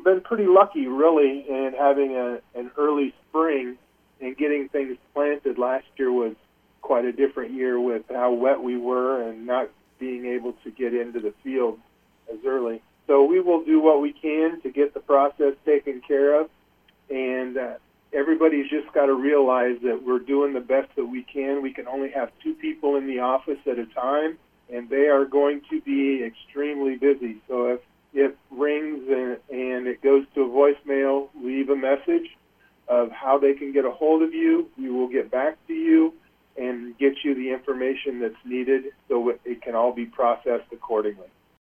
been pretty lucky, really, in having an early spring and getting things planted. Last year was quite a different year with how wet we were and not being able to get into the field as early. So we will do what we can to get the process taken care of, and everybody's just got to realize that we're doing the best that we can. We can only have 2 people in the office at a time, and they are going to be extremely busy. So if it rings and it goes to a voicemail, leave a message of how they can get a hold of you. We will get back to you and get you the information that's needed so it can all be processed accordingly.